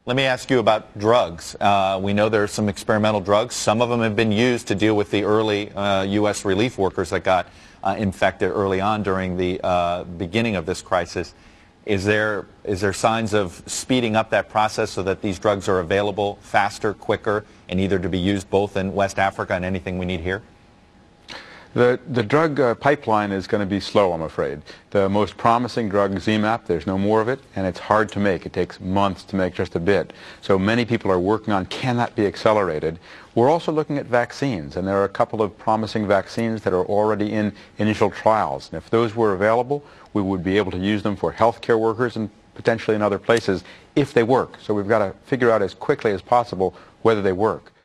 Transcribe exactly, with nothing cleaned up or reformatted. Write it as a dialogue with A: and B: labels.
A: Let me ask you about drugs. Uh, we know there are some experimental drugs. Some of them have been used to deal with the early uh, U S relief workers that got uh, infected early on during the uh, beginning of this crisis. Is there, is there signs of speeding up that process so that these drugs are available faster, quicker, and either to be used both in West Africa and anything we need here?
B: The, the drug uh, pipeline is going to be slow, I'm afraid. The most promising drug, Z MAP, there's no more of it, and it's hard to make. It takes months to make just a bit. So many people are working on, can that be accelerated? We're also looking at vaccines, and there are a couple of promising vaccines that are already in initial trials. And if those were available, we would be able to use them for healthcare workers and potentially in other places if they work. So we've got to figure out as quickly as possible whether they work.